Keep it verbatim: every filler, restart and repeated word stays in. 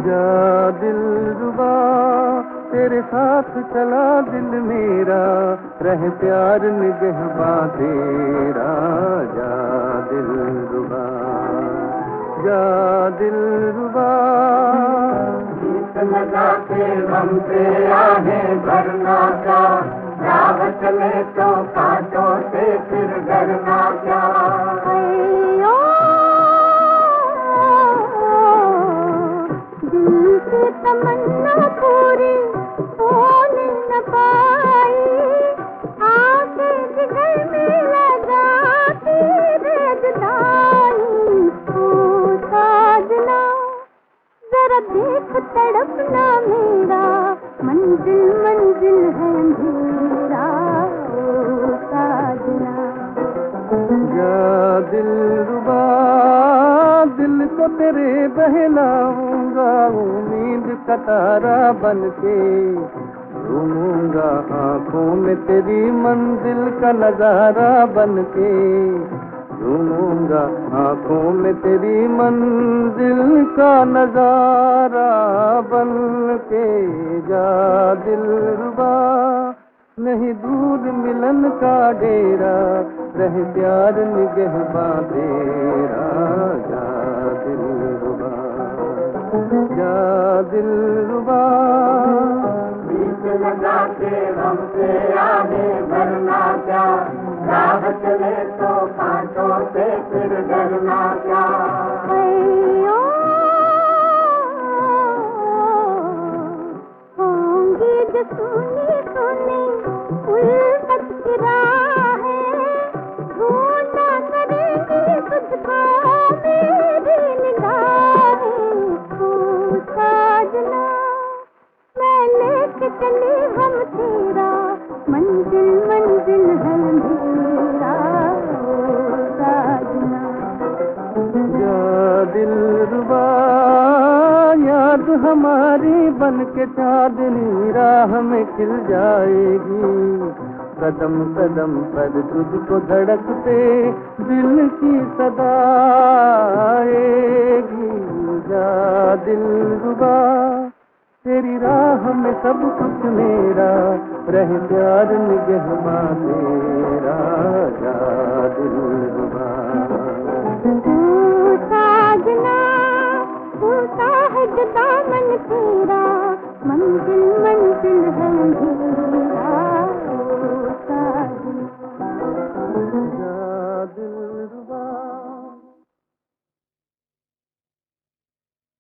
जा दिलरुबा तेरे साथ चला दिल मेरा, रहे प्यार निगहबां तेरा। जा दिलरुबा जा दिलरुबा। गीत लगा के गम से आहें भरना क्या, राह चले तो कांटों से फिर डरना क्या। दिल की तमन्ना पूरी होने न पाई, आके जिगर में लगाती रे जुदाई। ओ साजना जरा देख तड़पना मेरा, मंजिल मंजिल है अंधेरा। ओ साजना जा दिलरुबा दिल को तेरे बहलाऊंगा, उम्मीद का तारा बनके घूमूंगा आंखों में तेरी मंजिल का नजारा बनके। घूमूंगा आंखों में तेरी मंजिल का नजारा बनके। जा दिलरुबा नहीं दूर मिलन का डेरा, रहे प्यार निगहबां तेरा। जा दिलरुबा जा दिलरुबा। गीत लगा के गम से आहें भरना क्या, राह चले तो कांटों से फिर डरना क्या। होंगी जो सुनी सुनी उल्फत की राहें, ढूंढा करेंगी तुझको मेरी निगाहें। तू साजना मैं लेके चली हम तेरा, मंजिल मंजिल है अंधेरा। ओ साजना जा दिलरुबा याद हमारी बन के चांदनी राह में खिल जाएगी। कदम कदम पर तुझको धड़कते दिल की सदा आएगी। जा दिलरुबा तेरी राह में सब कुछ मेरा, रहे प्यार निगहबां तेरा। जा दिलरुबा तू साजना तू